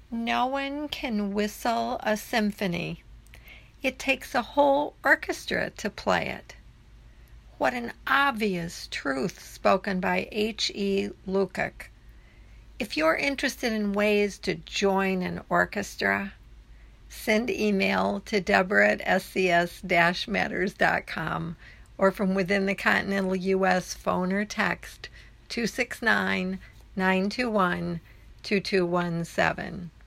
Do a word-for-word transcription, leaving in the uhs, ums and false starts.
No one can whistle a symphony. It takes a whole orchestra to play it. What an obvious truth spoken by H E Lukács. If you're interested in ways to join an orchestra, send email to Deborah at s c s dash matters dot com or from within the continental U S phone or text two six nine, nine two one, two two one seven.